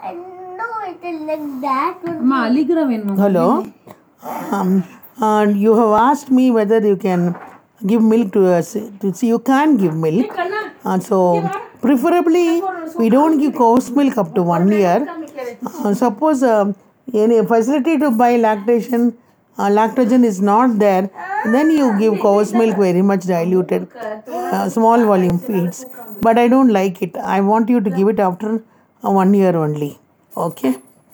No, it is like that. Hello. You have asked me whether you can give milk to us. To see, you can give milk. So, preferably, we don't give cow's milk up to 1 year. Suppose any facility to buy lactation, lactogen is not there, then you give cow's milk very much diluted, small volume feeds. But I don't like it. I want you to give it after 1 year only. Okay.